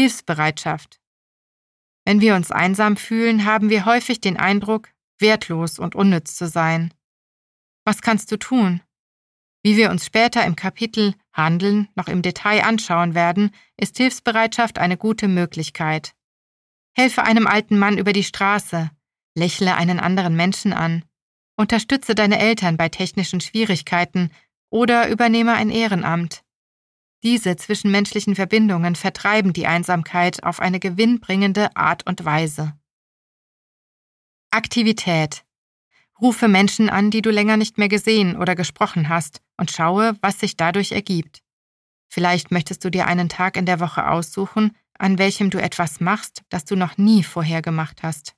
Hilfsbereitschaft. Wenn wir uns einsam fühlen, haben wir häufig den Eindruck, wertlos und unnütz zu sein. Was kannst du tun? Wie wir uns später im Kapitel Handeln noch im Detail anschauen werden, ist Hilfsbereitschaft eine gute Möglichkeit. Helfe einem alten Mann über die Straße, lächle einen anderen Menschen an, unterstütze deine Eltern bei technischen Schwierigkeiten oder übernehme ein Ehrenamt. Diese zwischenmenschlichen Verbindungen vertreiben die Einsamkeit auf eine gewinnbringende Art und Weise. Aktivität. Rufe Menschen an, die du länger nicht mehr gesehen oder gesprochen hast, und schaue, was sich dadurch ergibt. Vielleicht möchtest du dir einen Tag in der Woche aussuchen, an welchem du etwas machst, das du noch nie vorher gemacht hast.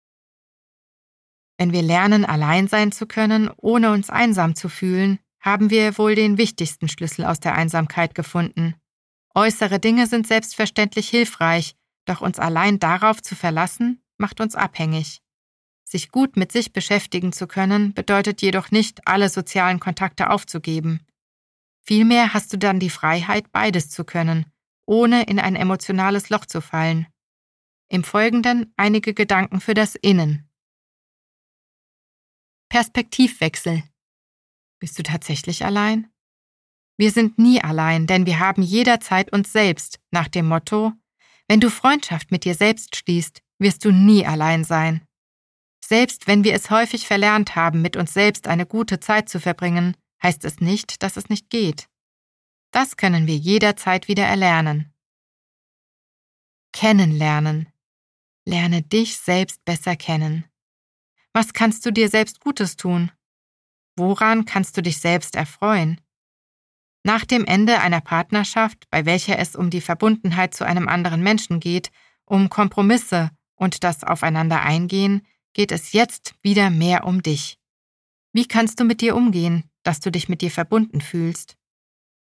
Wenn wir lernen, allein sein zu können, ohne uns einsam zu fühlen, haben wir wohl den wichtigsten Schlüssel aus der Einsamkeit gefunden. Äußere Dinge sind selbstverständlich hilfreich, doch uns allein darauf zu verlassen, macht uns abhängig. Sich gut mit sich beschäftigen zu können, bedeutet jedoch nicht, alle sozialen Kontakte aufzugeben. Vielmehr hast du dann die Freiheit, beides zu können, ohne in ein emotionales Loch zu fallen. Im Folgenden einige Gedanken für das Innen. Perspektivwechsel. Bist du tatsächlich allein? Wir sind nie allein, denn wir haben jederzeit uns selbst, nach dem Motto: Wenn du Freundschaft mit dir selbst schließt, wirst du nie allein sein. Selbst wenn wir es häufig verlernt haben, mit uns selbst eine gute Zeit zu verbringen, heißt es nicht, dass es nicht geht. Das können wir jederzeit wieder erlernen. Kennenlernen. Lerne dich selbst besser kennen. Was kannst du dir selbst Gutes tun? Woran kannst du dich selbst erfreuen? Nach dem Ende einer Partnerschaft, bei welcher es um die Verbundenheit zu einem anderen Menschen geht, um Kompromisse und das Aufeinander eingehen, geht es jetzt wieder mehr um dich. Wie kannst du mit dir umgehen, dass du dich mit dir verbunden fühlst?